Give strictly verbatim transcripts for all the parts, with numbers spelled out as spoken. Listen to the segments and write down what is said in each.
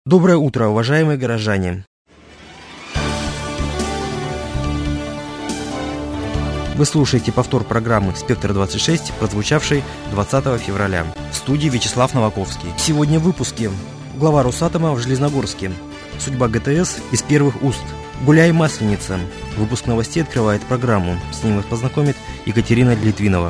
Доброе утро, уважаемые горожане! Вы слушаете повтор программы «Спектр-двадцать шесть», прозвучавшей двадцатого февраля. В студии Вячеслав Новаковский. Сегодня в выпуске. Глава Росатома в Железногорске. Судьба ГТС из первых уст. Гуляй, Масленица. Выпуск новостей открывает программу. С ним вас познакомит Екатерина Литвинова.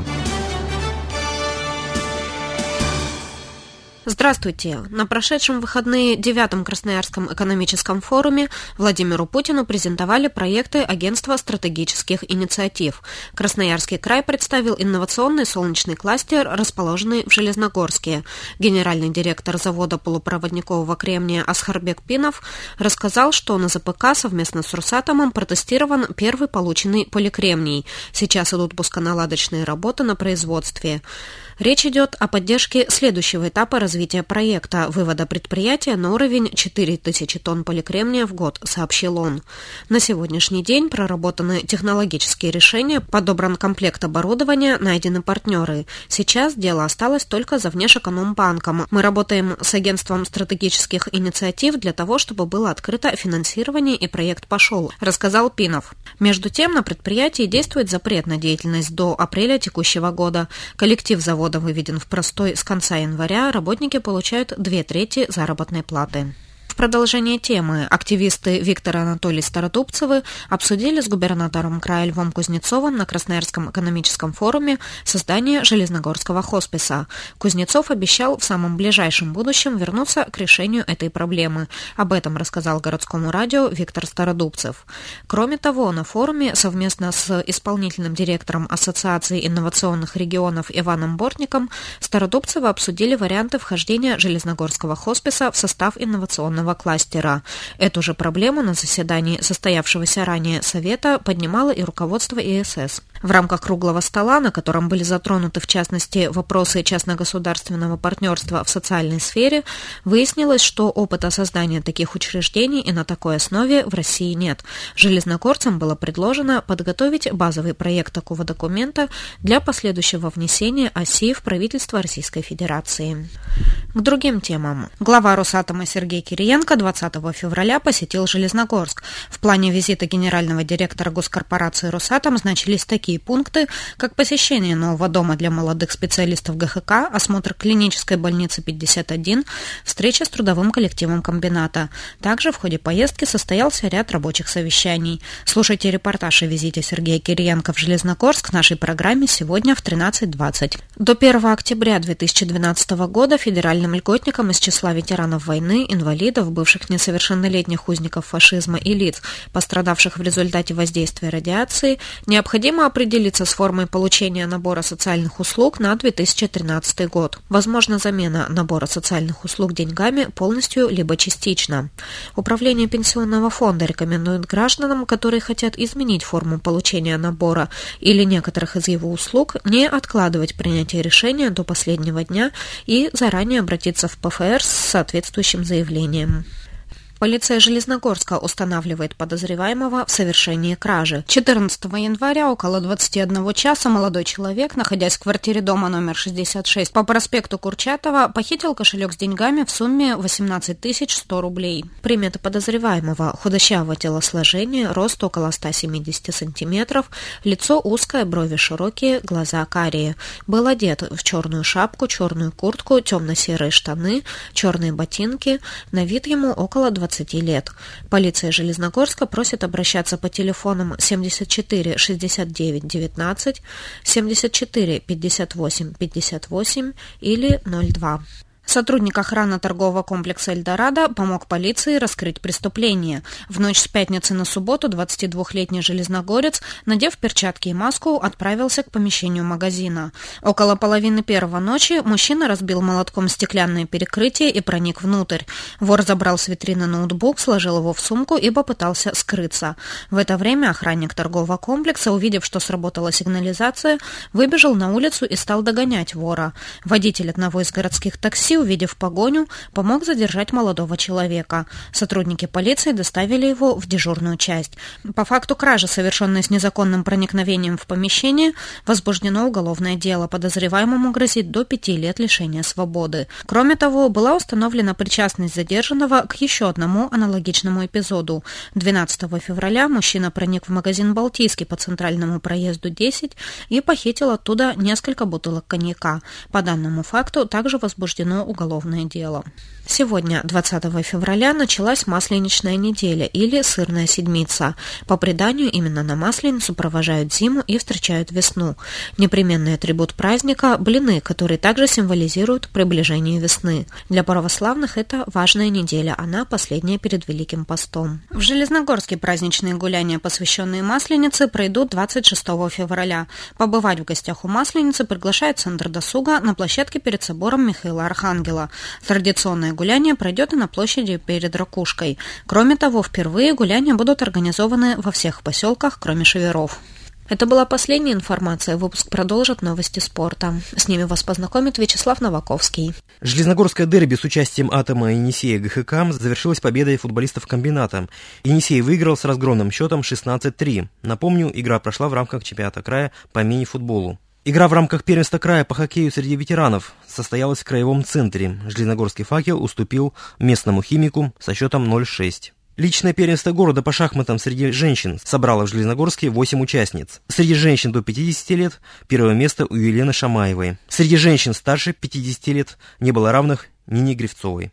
Здравствуйте! На прошедшем выходные девятом Красноярском экономическом форуме Владимиру Путину презентовали проекты Агентства стратегических инициатив. Красноярский край представил инновационный солнечный кластер, расположенный в Железногорске. Генеральный директор завода полупроводникового кремния Асхарбек Пинов рассказал, что на ЗПК совместно с Росатомом протестирован первый полученный поликремний. Сейчас идут пусконаладочные работы на производстве. Речь идет о поддержке следующего этапа развития проекта – вывода предприятия на уровень четыре тысячи тонн поликремния в год, сообщил он. На сегодняшний день проработаны технологические решения, подобран комплект оборудования, найдены партнеры. Сейчас дело осталось только за Внешэкономбанком. Мы работаем с агентством стратегических инициатив для того, чтобы было открыто финансирование и проект пошел, рассказал Пинов. Между тем, на предприятии действует запрет на деятельность до апреля текущего года. Коллектив завода выведен в простой с конца января, работники получают две трети заработной платы. В продолжение темы активисты Виктор и Анатолий Стародубцевы обсудили с губернатором края Львом Кузнецовым на Красноярском экономическом форуме создание Железногорского хосписа. Кузнецов обещал в самом ближайшем будущем вернуться к решению этой проблемы. Об этом рассказал городскому радио Виктор Стародубцев. Кроме того, на форуме совместно с исполнительным директором Ассоциации инновационных регионов Иваном Бортником Стародубцевы обсудили варианты вхождения Железногорского хосписа в состав инновационного кластера. Эту же проблему на заседании состоявшегося ранее Совета поднимало и руководство ИСС. В рамках круглого стола, на котором были затронуты в частности вопросы частно-государственного партнерства в социальной сфере, выяснилось, что опыта создания таких учреждений и на такой основе в России нет. Железногорцам было предложено подготовить базовый проект такого документа для последующего внесения оси в правительство Российской Федерации. К другим темам. Глава Росатома Сергей Кириенко двадцатого февраля посетил Железногорск. В плане визита генерального директора госкорпорации «Росатом» значились такие пункты, как посещение нового дома для молодых специалистов ГХК, осмотр клинической больницы пятьдесят один, встреча с трудовым коллективом комбината. Также в ходе поездки состоялся ряд рабочих совещаний. Слушайте репортаж о визите Сергея Кириенко в Железногорск в нашей программе сегодня в тринадцать двадцать. До первого октября две тысячи двенадцатого года федеральным льготникам из числа ветеранов войны, инвалидов, бывших несовершеннолетних узников фашизма и лиц, пострадавших в результате воздействия радиации, необходимо определиться с формой получения набора социальных услуг на две тысячи тринадцатый год. Возможна замена набора социальных услуг деньгами полностью либо частично. Управление Пенсионного фонда рекомендует гражданам, которые хотят изменить форму получения набора или некоторых из его услуг, не откладывать принятие решения до последнего дня и заранее обратиться в ПФР с соответствующим заявлением. Полиция Железногорска устанавливает подозреваемого в совершении кражи. четырнадцатого января около двадцати одного часа молодой человек, находясь в квартире дома номер шестьдесят шесть по проспекту Курчатова, похитил кошелек с деньгами в сумме восемнадцать тысяч сто рублей. Приметы подозреваемого: худощавого телосложения, рост около ста семидесяти сантиметров, лицо узкое, брови широкие, глаза карие. Был одет в черную шапку, черную куртку, темно-серые штаны, черные ботинки. На вид ему около двадцати лет. Полиция Железногорска просит обращаться по телефонам семьдесят четыре шестьдесят девять девятнадцать, семьдесят четыре пятьдесят восемь пятьдесят восемь или ноль два. Сотрудник охраны торгового комплекса «Эльдорадо» помог полиции раскрыть преступление. В ночь с пятницы на субботу двадцатидвухлетний железногорец, надев перчатки и маску, отправился к помещению магазина. Около половины первого ночи мужчина разбил молотком стеклянное перекрытие и проник внутрь. Вор забрал с витрины ноутбук, сложил его в сумку и попытался скрыться. В это время охранник торгового комплекса, увидев, что сработала сигнализация, выбежал на улицу и стал догонять вора. Водитель одного из городских такси, увидев погоню, помог задержать молодого человека. Сотрудники полиции доставили его в дежурную часть. По факту кражи, совершенной с незаконным проникновением в помещение, возбуждено уголовное дело. Подозреваемому грозит до пяти лет лишения свободы. Кроме того, была установлена причастность задержанного к еще одному аналогичному эпизоду. двенадцатого февраля мужчина проник в магазин «Балтийский» по центральному проезду десять и похитил оттуда несколько бутылок коньяка. По данному факту также возбуждено уголовное дело. Сегодня, двадцатого февраля, началась Масленичная неделя или Сырная седмица. По преданию, именно на Масленицу провожают зиму и встречают весну. Непременный атрибут праздника – блины, которые также символизируют приближение весны. Для православных это важная неделя, она последняя перед Великим постом. В Железногорске праздничные гуляния, посвященные Масленице, пройдут двадцать шестого февраля. Побывать в гостях у Масленицы приглашает Центр досуга на площадке перед собором Михаила Архангела. Традиционное гуляние пройдет и на площади перед Ракушкой. Кроме того, впервые гуляния будут организованы во всех поселках, кроме Шеверов. Это была последняя информация. Выпуск продолжит новости спорта. С ними вас познакомит Вячеслав Новаковский. Железногорское дерби с участием «Атома» и «Енисея» ГХК завершилось победой футболистов комбината. «Енисей» выиграл с разгромным счетом шестнадцать три. Напомню, игра прошла в рамках чемпионата края по мини-футболу. Игра в рамках первенства края по хоккею среди ветеранов состоялась в краевом центре. Железногорский «Факел» уступил местному «Химику» со счетом ноль шесть. Личное первенство города по шахматам среди женщин собрало в Железногорске восемь участниц. Среди женщин до пятидесяти лет первое место у Елены Шамаевой. Среди женщин старше пятидесяти лет не было равных Нине Гривцовой.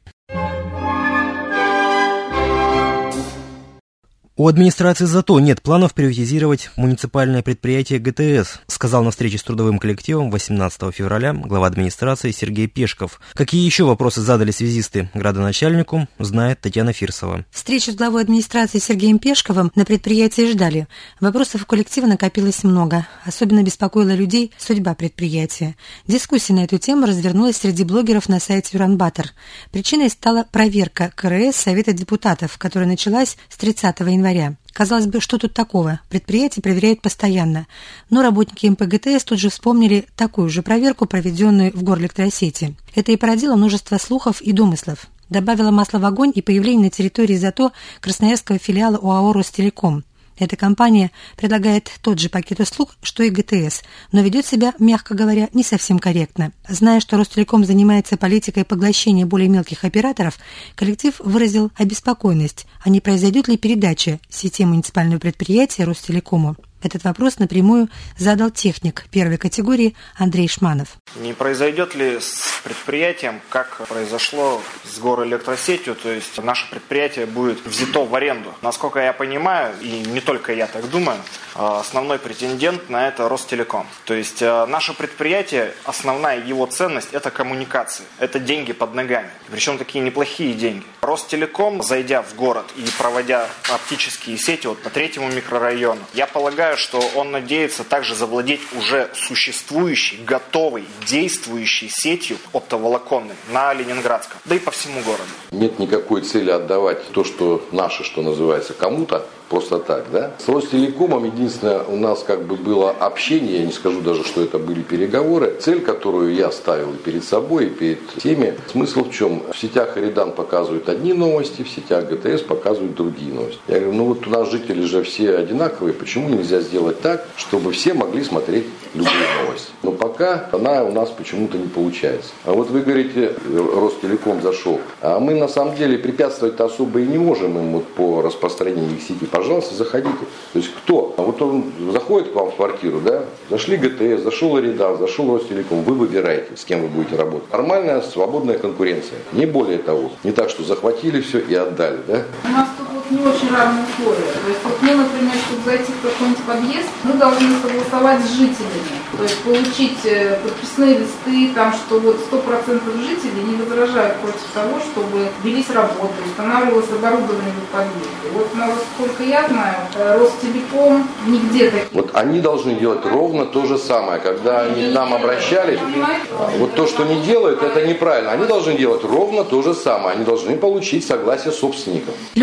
У администрации ЗАТО нет планов приватизировать муниципальное предприятие ГТС, сказал на встрече с трудовым коллективом восемнадцатого февраля глава администрации Сергей Пешков. Какие еще вопросы задали связисты градоначальнику, знает Татьяна Фирсова. Встречу с главой администрации Сергеем Пешковым на предприятии ждали. Вопросов у коллектива накопилось много. Особенно беспокоила людей судьба предприятия. Дискуссия на эту тему развернулась среди блогеров на сайте Уранбатор. Причиной стала проверка КРС Совета депутатов, которая началась с тридцатого января. Казалось бы, что тут такого? Предприятие проверяют постоянно. Но работники МПГТС тут же вспомнили такую же проверку, проведенную в Горэлектросети. Это и породило множество слухов и домыслов. Добавило масла в огонь и появление на территории ЗАТО красноярского филиала ОАО «Ростелеком». Эта компания предлагает тот же пакет услуг, что и ГТС, но ведет себя, мягко говоря, не совсем корректно. Зная, что Ростелеком занимается политикой поглощения более мелких операторов, коллектив выразил обеспокоенность, а не произойдет ли передача сети муниципального предприятия Ростелекому. Этот вопрос напрямую задал техник первой категории Андрей Шманов. Не произойдет ли с предприятием, как произошло с Горэлектросетью, то есть наше предприятие будет взято в аренду? Насколько я понимаю, и не только я так думаю, основной претендент на это Ростелеком. То есть наше предприятие, основная его ценность – это коммуникации, это деньги под ногами, причем такие неплохие деньги. Ростелеком, зайдя в город и проводя оптические сети вот по третьему микрорайону, я полагаю, что он надеется также завладеть уже существующей, готовой, действующей сетью оптоволоконной на Ленинградском, да и по всему городу. Нет никакой цели отдавать то, что наше, что называется, кому-то, просто так, да? С Ростелекомом единственное у нас как бы было общение, я не скажу даже, что это были переговоры. Цель, которую я ставил перед собой, и перед теми, смысл в чем? В сетях Эридан показывают одни новости, в сетях ГТС показывают другие новости. Я говорю, ну вот у нас жители же все одинаковые, почему нельзя сделать так, чтобы все могли смотреть любые новости? Но пока она у нас почему-то не получается. А вот вы говорите, Ростелеком зашел, а мы на самом деле препятствовать-то особо и не можем им вот по распространению их сети. Пожалуйста, заходите. То есть кто? А вот он заходит к вам в квартиру, да? Зашли ГТС, зашел Эридан, зашел Ростелеком. Вы выбираете, с кем вы будете работать. Нормальная, свободная конкуренция. Не более того. Не так, что захватили все и отдали, да? У нас тут вот не очень равные условия. То есть вот мы, например, чтобы зайти в какой-нибудь подъезд, мы должны согласовать с жителями. То есть получить подписные листы, там, что вот сто процентов жителей не возражают против того, чтобы велись работы, устанавливалось оборудование в подъезде. Вот, насколько я знаю, Ростелеком нигде таких. Вот они должны делать ровно то же самое. Когда они к нам обращались, вот то, что не делают, это неправильно. Они должны делать ровно то же самое. Они должны получить согласие собственников. Люди испуганно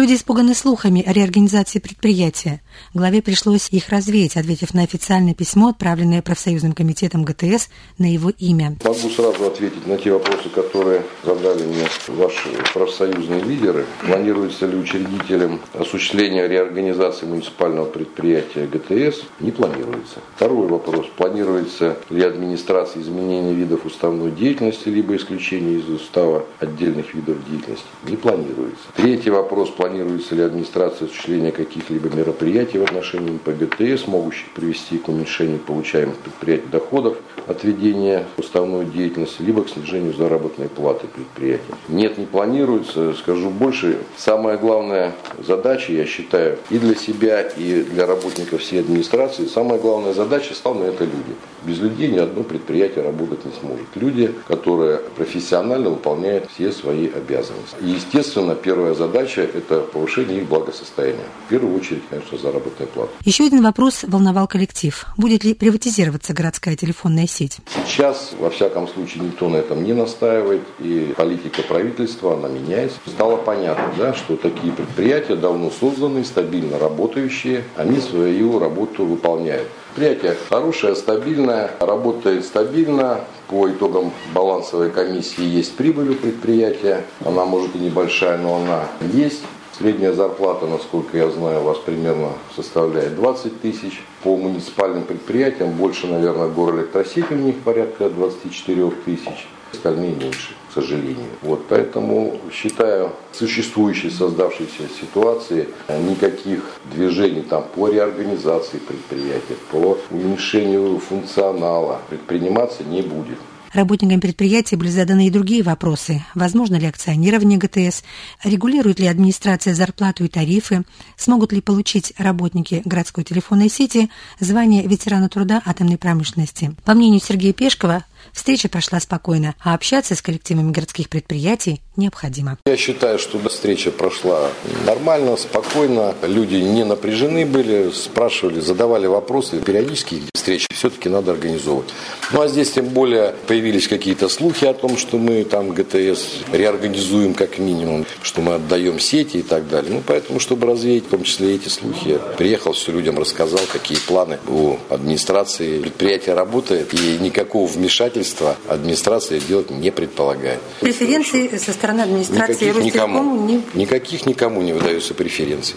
поражены слухами о реорганизации предприятия. Главе пришлось их развеять, ответив на официальное письмо, отправленное профсоюзным комитетом ГТС на его имя. Могу сразу ответить на те вопросы, которые задали мне ваши профсоюзные лидеры. Планируется ли учредителем осуществление реорганизации муниципального предприятия ГТС? Не планируется. Второй вопрос. Планируется ли администрация изменения видов уставной деятельности, либо исключение из устава отдельных видов деятельности? Не планируется. Третий вопрос. Планируется ли администрация осуществления каких-либо мероприятий в отношении по ГТС, могущих привести к уменьшению получаемых предприятий доходов от ведения уставной деятельности, либо к снижению заработной платы предприятия? Нет, не планируется. Скажу больше. Самая главная задача, я считаю, и для себя, и для работников всей администрации, самая главная задача стала это люди. Без людей ни одно предприятие работать не сможет. Люди, которые профессионально выполняют все свои обязанности. И, естественно, первая задача – это повышение их благосостояния. В первую очередь, конечно, заработная плата. Еще один вопрос волновал коллектив. Будет ли приватизироваться городская телефонная сеть? Сейчас, во всяком случае, никто на этом не настаивает. И политика правительства, она меняется. Стало понятно, да, что такие предприятия давно созданы, стабильно работающие. Они свою работу выполняют. Предприятие хорошее, стабильное, работает стабильно. По итогам балансовой комиссии есть прибыль у предприятия. Она может и небольшая, но она есть. Средняя зарплата, насколько я знаю, у вас примерно составляет двадцать тысяч. По муниципальным предприятиям больше, наверное, Горэлектросеть, у них порядка двадцать четыре тысячи. Остальные меньше, к сожалению. Вот, поэтому считаю, в существующей, создавшейся ситуации никаких движений там, по реорганизации предприятия, по уменьшению функционала предприниматься не будет. Работникам предприятия были заданы и другие вопросы. Возможно ли акционирование ГТС? Регулирует ли администрация зарплату и тарифы? Смогут ли получить работники городской телефонной сети звание ветерана труда атомной промышленности? По мнению Сергея Пешкова, встреча прошла спокойно, а общаться с коллективами городских предприятий необходимо. Я считаю, что встреча прошла нормально, спокойно. Люди не напряжены были, спрашивали, задавали вопросы. Периодически встречи все-таки надо организовывать. Ну а здесь тем более появились какие-то слухи о том, что мы там ГТС реорганизуем как минимум, что мы отдаем сети и так далее. Ну поэтому, чтобы развеять в том числе эти слухи, приехал, все людям рассказал, какие планы у администрации. Предприятие работает и никакого вмешательства администрация делать не предполагает. Преференции со стороны администрации никаких никому, не... никаких никому не выдаются преференции.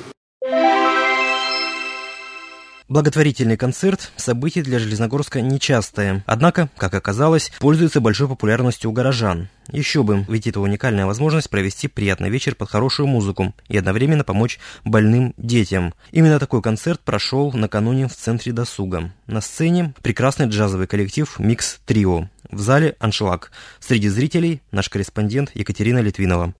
Благотворительный концерт – событие для Железногорска нечастое. Однако, как оказалось, пользуется большой популярностью у горожан. Еще бы, ведь это уникальная возможность провести приятный вечер под хорошую музыку и одновременно помочь больным детям. Именно такой концерт прошел накануне в Центре досуга. На сцене прекрасный джазовый коллектив «Микс Трио». В зале аншлаг. Среди зрителей наш корреспондент Екатерина Литвинова.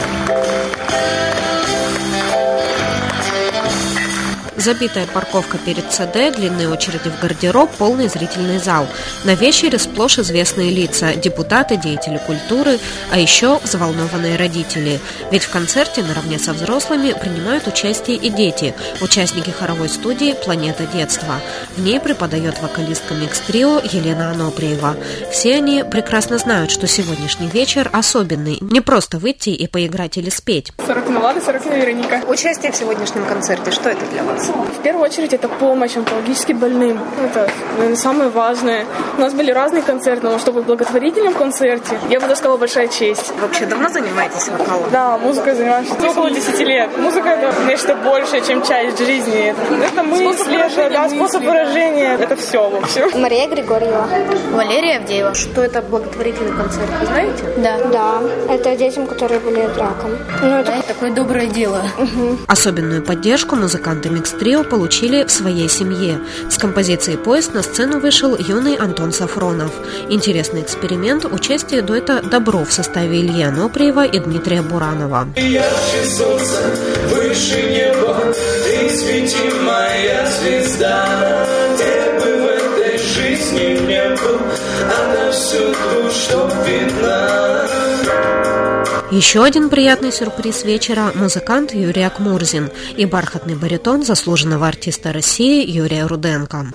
Забитая парковка перед ЦД, длинные очереди в гардероб, полный зрительный зал. На вечере сплошь известные лица – депутаты, деятели культуры, а еще взволнованные родители. Ведь в концерте наравне со взрослыми принимают участие и дети, участники хоровой студии «Планета детства». В ней преподает вокалистка микс-трио Елена Аноприева. Все они прекрасно знают, что сегодняшний вечер особенный. Не просто выйти и поиграть или спеть. сорок Милана, сорок Вероника. Участие в сегодняшнем концерте, что это для вас? В первую очередь это помощь онкологически больным. Это, наверное, самое важное. У нас были разные концерты, но чтобы в благотворительном концерте, я бы даже сказала, большая честь. Вообще давно занимаетесь вокалом? Да, музыкой занимаюсь около десяти лет. Музыка — это нечто большее, чем часть жизни. Это мысли, это да, способ выражения, это все в общем. Мария Григорьева. Валерия Авдеева. Что это благотворительный концерт, вы знаете? Да. Да, это детям, которые болеют раком. Ну, это да, такое доброе дело. Угу. Особенную поддержку музыканты микс-трио получили в своей семье. С композицией «Поезд» на сцену вышел юный Антон Сафронов. Интересный эксперимент – участие дуэта «Добро» в составе Ильи Аноприева и Дмитрия Буранова. Ярче солнце, выше неба, ты свети, моя звезда. Где бы в этой жизни не был, она всюду, чтоб видна. Еще один приятный сюрприз вечера – музыкант Юрий Акмурзин и бархатный баритон заслуженного артиста России Юрия Руденко.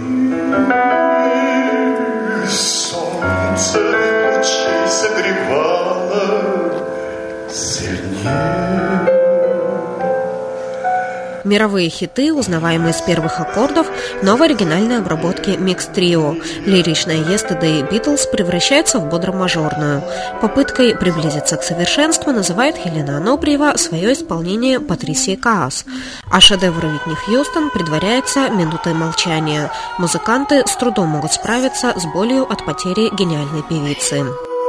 Солнце лучи согревало сильнее, Мировые хиты, узнаваемые с первых аккордов, но в оригинальной обработке микс-трио. Лиричная «Yesterday» Beatles превращается в бодро-мажорную. Попыткой приблизиться к совершенству называет Елена Аноприева свое исполнение Патрисии Каас. А шедевр Уитни Хьюстон предваряется минутой молчания. Музыканты с трудом могут справиться с болью от потери гениальной певицы.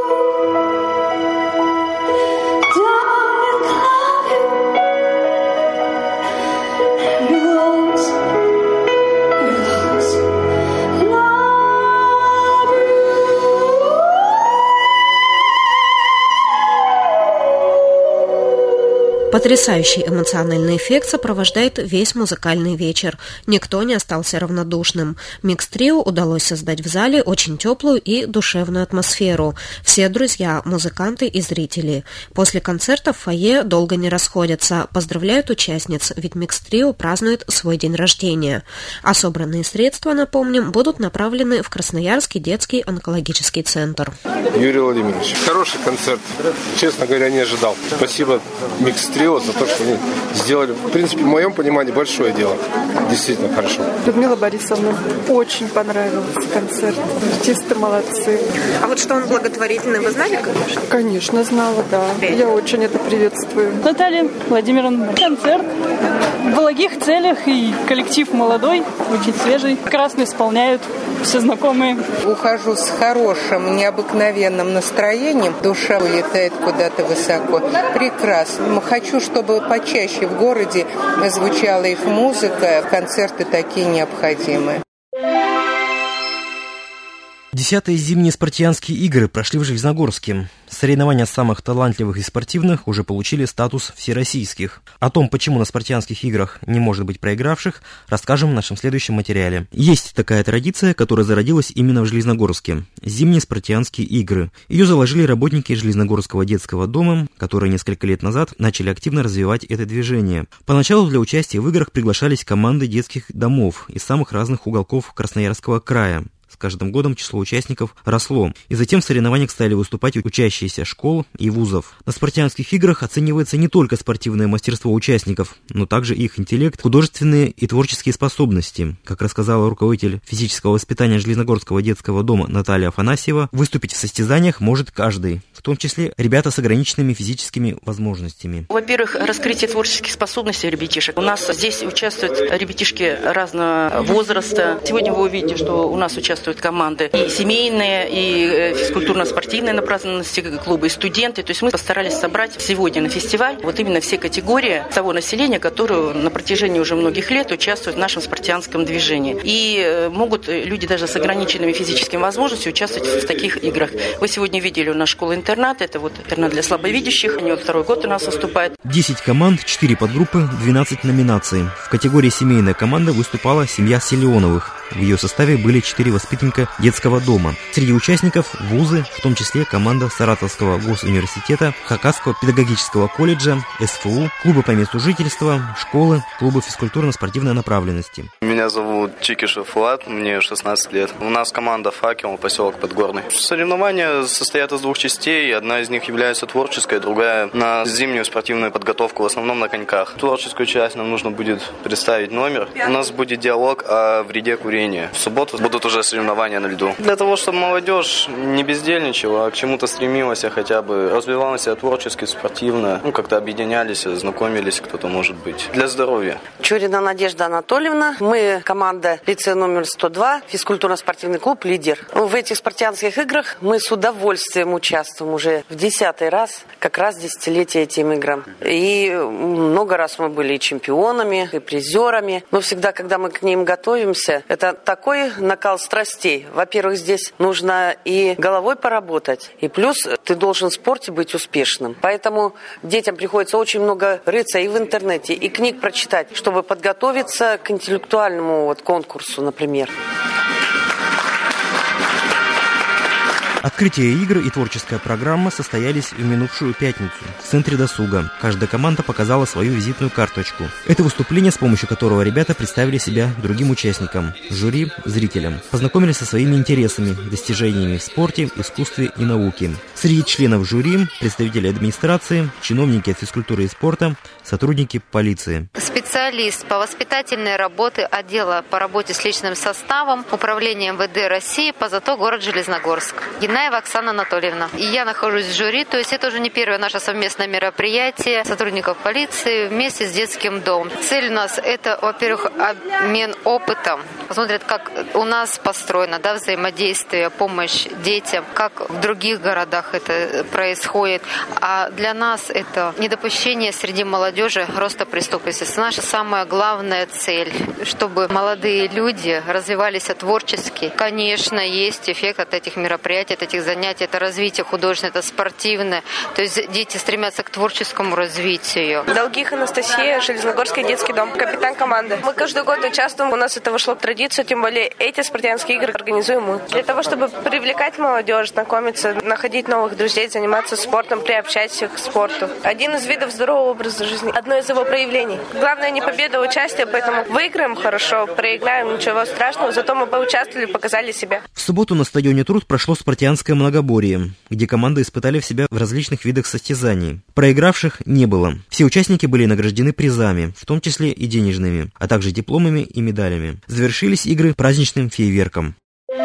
Потрясающий эмоциональный эффект сопровождает весь музыкальный вечер. Никто не остался равнодушным. Микс-трио удалось создать в зале очень теплую и душевную атмосферу. Все друзья, музыканты и зрители. После концерта в фойе долго не расходятся. Поздравляют участниц, ведь микс-трио празднует свой день рождения. А собранные средства, напомним, будут направлены в Красноярский детский онкологический центр. Юрий Владимирович, хороший концерт. Честно говоря, не ожидал. Спасибо микс-трио за то, что они сделали, в принципе, в моем понимании, большое дело. Действительно хорошо. Людмила Борисовна, очень понравился концерт. Чисто молодцы. А вот что он благотворительный, вы знали, конечно? Конечно, знала, да. Я очень это приветствую. Наталья Владимировна, концерт в благих целях, и коллектив молодой, очень свежий. Прекрасно исполняют все знакомые. Ухожу с хорошим, необыкновенным настроением. Душа улетает куда-то высоко. Прекрасно. Хочу, чтобы почаще в городе звучала их музыка. Концерты такие необходимы. Десятые зимние спартианские игры прошли в Железногорске. Соревнования самых талантливых и спортивных уже получили статус всероссийских. О том, почему на спартианских играх не может быть проигравших, расскажем в нашем следующем материале. Есть такая традиция, которая зародилась именно в Железногорске. Зимние спартианские игры. Ее заложили работники Железногорского детского дома, которые несколько лет назад начали активно развивать это движение. Поначалу для участия в играх приглашались команды детских домов из самых разных уголков Красноярского края. С каждым годом число участников росло, и затем в соревнованиях стали выступать учащиеся школ и вузов. На спартианских играх оценивается не только спортивное мастерство участников, но также их интеллект, художественные и творческие способности. Как рассказала руководитель физического воспитания Железногорского детского дома Наталья Афанасьева, выступить в состязаниях может каждый, в том числе ребята с ограниченными физическими возможностями. Во-первых, раскрытие творческих способностей ребятишек. У нас здесь участвуют ребятишки разного возраста. Сегодня вы увидите, что у нас участвуют команды и семейные, и физкультурно-спортивные направленности клубы, и студенты. То есть мы постарались собрать сегодня на фестиваль вот именно все категории того населения, которое на протяжении уже многих лет участвует в нашем спартианском движении. И могут люди даже с ограниченными физическими возможностями участвовать в таких играх. Вы сегодня видели у нас школа-интернат, это вот интернат для слабовидящих, они вот второй год у нас выступают. десять команд, четыре подгруппы, двенадцать номинаций. В категории семейная команда выступала семья Селионовых. В ее составе были четыре воспитанника детского дома. Среди участников вузы, в том числе команда Саратовского госуниверситета, Хакасского педагогического колледжа, эс эф у, клубы по месту жительства, школы, клубы физкультурно-спортивной направленности. Меня зовут Чикишев Влад, мне шестнадцать лет. У нас команда «Факел», поселок Подгорный. Соревнования состоят из двух частей. Одна из них является творческой, другая на зимнюю спортивную подготовку, в основном на коньках. Творческую часть нам нужно будет представить номер. У нас будет диалог о вреде курения. В субботу будут уже соревнования на льду. Для того, чтобы молодежь не бездельничала, а к чему-то стремилась, а хотя бы развивалась творчески, спортивно, ну, как-то объединялись, знакомились, кто-то может быть. Для здоровья. Чурина Надежда Анатольевна. Мы команда лицея номер сто два, физкультурно-спортивный клуб «Лидер». В этих спартианских играх мы с удовольствием участвуем уже в десятый раз, как раз десятилетие этим играм. И много раз мы были и чемпионами, и призерами. Но всегда, когда мы к ним готовимся, это такой накал страстей. Во-первых, здесь нужно и головой поработать, и плюс ты должен в спорте быть успешным. Поэтому детям приходится очень много рыться и в интернете, и книг прочитать, чтобы подготовиться к интеллектуальному вот конкурсу, например. Открытие игр и творческая программа состоялись в минувшую пятницу в Центре досуга. Каждая команда показала свою визитную карточку. Это выступление, с помощью которого ребята представили себя другим участникам, жюри, зрителям. Познакомились со своими интересами, достижениями в спорте, искусстве и науке. Среди членов жюри представители администрации, чиновники от физкультуры и спорта, сотрудники полиции. Специалист по воспитательной работе отдела по работе с личным составом Управления эм вэ дэ России по ЗАТО город Железногорск. Генаева Оксана Анатольевна. И я нахожусь в жюри, то есть это уже не первое наше совместное мероприятие сотрудников полиции вместе с детским домом. Цель у нас это, во-первых, обмен опытом. Посмотрят, как у нас построено, да, взаимодействие, помощь детям, как в других городах это происходит. А для нас это недопущение среди молодежи роста преступности. Это наша самая главная цель, чтобы молодые люди развивались творчески. Конечно, есть эффект от этих мероприятий, от этих занятий. Это развитие художественное, это спортивное. То есть дети стремятся к творческому развитию. Долгих Анастасия, Железногорский детский дом, капитан команды. Мы каждый год участвуем, у нас это вошло в традицию, тем более эти спортивные игры организуем мы. Для того, чтобы привлекать молодежь, знакомиться, находить новых друзей, заниматься спортом, приобщать их к спорту. Один из видов здорового образа жизни, одно из его проявлений. Главное не победа, а участие, поэтому выиграем хорошо, проиграем, ничего страшного, зато мы поучаствовали, показали себя. В субботу на стадионе «Труд» прошло спартианское многоборье, где команды испытали в себя в различных видах состязаний. Проигравших не было. Все участники были награждены призами, в том числе и денежными, а также дипломами и медалями. Завершились игры праздничным фейерверком.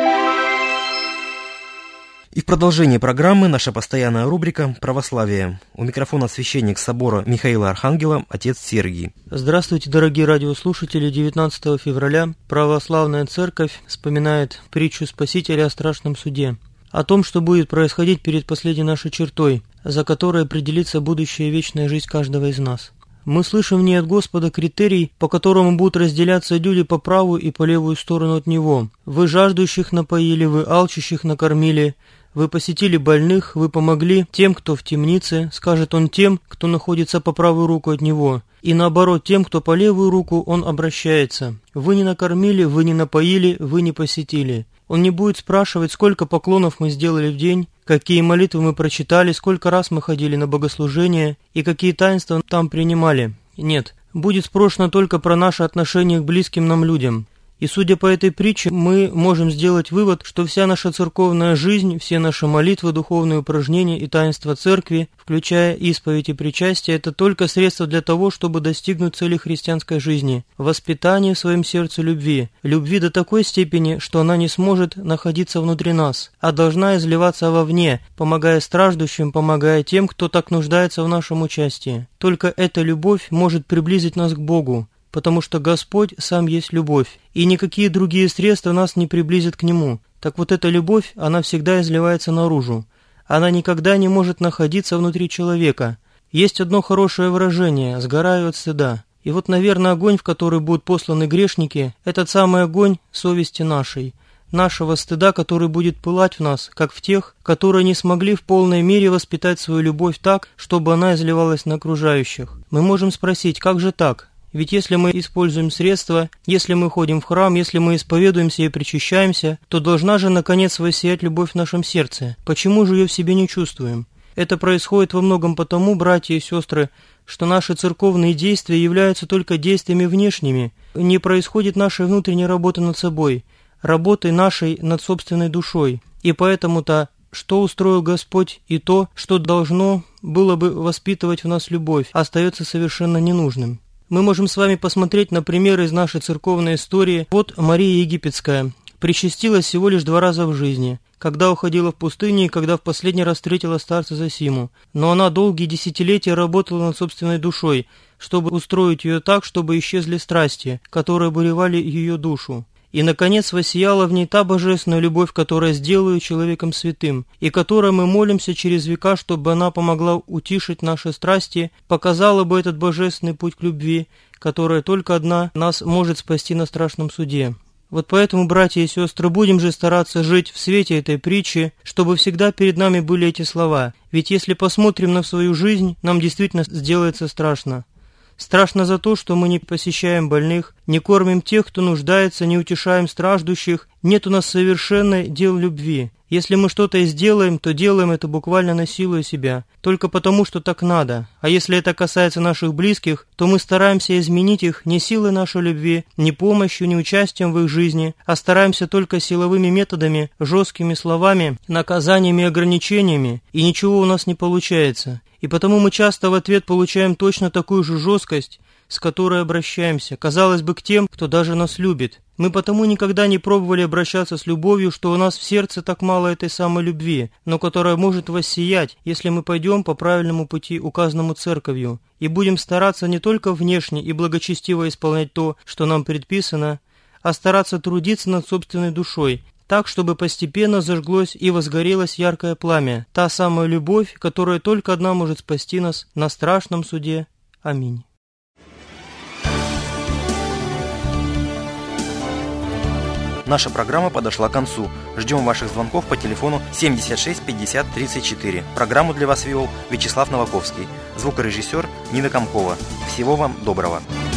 И в продолжение программы наша постоянная рубрика «Православие». У микрофона священник собора Михаила Архангела, отец Сергий. Здравствуйте, дорогие радиослушатели. девятнадцатого февраля Православная Церковь вспоминает притчу Спасителя о страшном суде. О том, что будет происходить перед последней нашей чертой, за которой определится будущая вечная жизнь каждого из нас. Мы слышим в ней от Господа критерий, по которому будут разделяться люди по правую и по левую сторону от Него. Вы жаждущих напоили, вы алчущих накормили, вы посетили больных, вы помогли тем, кто в темнице, скажет Он тем, кто находится по правую руку от Него. И наоборот, тем, кто по левую руку, Он обращается. Вы не накормили, вы не напоили, вы не посетили. Он не будет спрашивать, сколько поклонов мы сделали в день, какие молитвы мы прочитали, сколько раз мы ходили на богослужение и какие таинства там принимали. Нет, будет спрошено только про наши отношения к близким нам людям. И судя по этой притче, мы можем сделать вывод, что вся наша церковная жизнь, все наши молитвы, духовные упражнения и таинства церкви, включая исповедь и причастие, это только средство для того, чтобы достигнуть цели христианской жизни – воспитания в своем сердце любви. Любви до такой степени, что она не сможет находиться внутри нас, а должна изливаться вовне, помогая страждущим, помогая тем, кто так нуждается в нашем участии. Только эта любовь может приблизить нас к Богу, потому что Господь сам есть любовь, и никакие другие средства нас не приблизят к Нему. Так вот эта любовь, она всегда изливается наружу. Она никогда не может находиться внутри человека. Есть одно хорошее выражение – «сгораю от стыда». И вот, наверное, огонь, в который будут посланы грешники, этот самый огонь совести нашей, нашего стыда, который будет пылать в нас, как в тех, которые не смогли в полной мере воспитать свою любовь так, чтобы она изливалась на окружающих. Мы можем спросить, как же так? Ведь если мы используем средства, если мы ходим в храм, если мы исповедуемся и причащаемся, то должна же наконец воссиять любовь в нашем сердце. Почему же ее в себе не чувствуем? Это происходит во многом потому, братья и сестры, что наши церковные действия являются только действиями внешними. Не происходит нашей внутренней работы над собой, работы нашей над собственной душой. И поэтому-то, что устроил Господь, и то, что должно было бы воспитывать в нас любовь, остается совершенно ненужным. Мы можем с вами посмотреть на примеры из нашей церковной истории. Вот Мария Египетская причастилась всего лишь два раза в жизни, когда уходила в пустыню и когда в последний раз встретила старца Зосиму. Но она долгие десятилетия работала над собственной душой, чтобы устроить ее так, чтобы исчезли страсти, которые обуревали ее душу. И, наконец, воссияла в ней та божественная любовь, которая сделала ее человеком святым, и которой мы молимся через века, чтобы она помогла утишить наши страсти, показала бы этот божественный путь к любви, которая только одна нас может спасти на страшном суде. Вот поэтому, братья и сестры, будем же стараться жить в свете этой притчи, чтобы всегда перед нами были эти слова. Ведь если посмотрим на свою жизнь, нам действительно сделается страшно. Страшно за то, что мы не посещаем больных, не кормим тех, кто нуждается, не утешаем страждущих. Нет у нас совершенной дел любви. Если мы что-то и сделаем, то делаем это буквально насилуя себя, только потому, что так надо. А если это касается наших близких, то мы стараемся изменить их не силой нашей любви, не помощью, не участием в их жизни, а стараемся только силовыми методами, жесткими словами, наказаниями и ограничениями, и ничего у нас не получается. И потому мы часто в ответ получаем точно такую же жесткость, с которой обращаемся, казалось бы, к тем, кто даже нас любит. Мы потому никогда не пробовали обращаться с любовью, что у нас в сердце так мало этой самой любви, но которая может воссиять, если мы пойдем по правильному пути, указанному Церковью, и будем стараться не только внешне и благочестиво исполнять то, что нам предписано, а стараться трудиться над собственной душой, так, чтобы постепенно зажглось и возгорелось яркое пламя, та самая любовь, которая только одна может спасти нас на страшном суде. Аминь. Наша программа подошла к концу. Ждем ваших звонков по телефону семьдесят шесть пятьдесят тридцать четыре. Программу для вас вел Вячеслав Новаковский. Звукорежиссер Нина Комкова. Всего вам доброго.